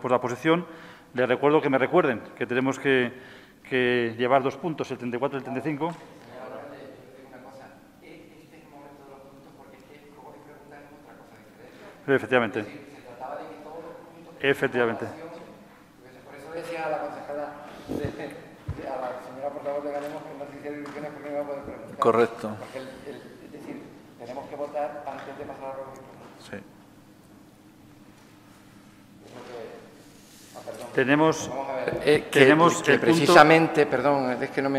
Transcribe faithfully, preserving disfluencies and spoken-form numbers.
por la posición. Les recuerdo que me recuerden que tenemos que, que llevar dos puntos, el treinta y cuatro y el treinta y cinco. Efectivamente. Efectivamente. Por eso decía a la concejala, a la señora portavoz de Ganemos que no se hiciera ilusiones porque no iba a poder preguntar. Correcto. Porque el, el, es decir, tenemos que votar antes de pasar a la reunión. Sí. Tenemos, Vamos a ver. Eh, que, tenemos que el punto... precisamente, perdón, es que no me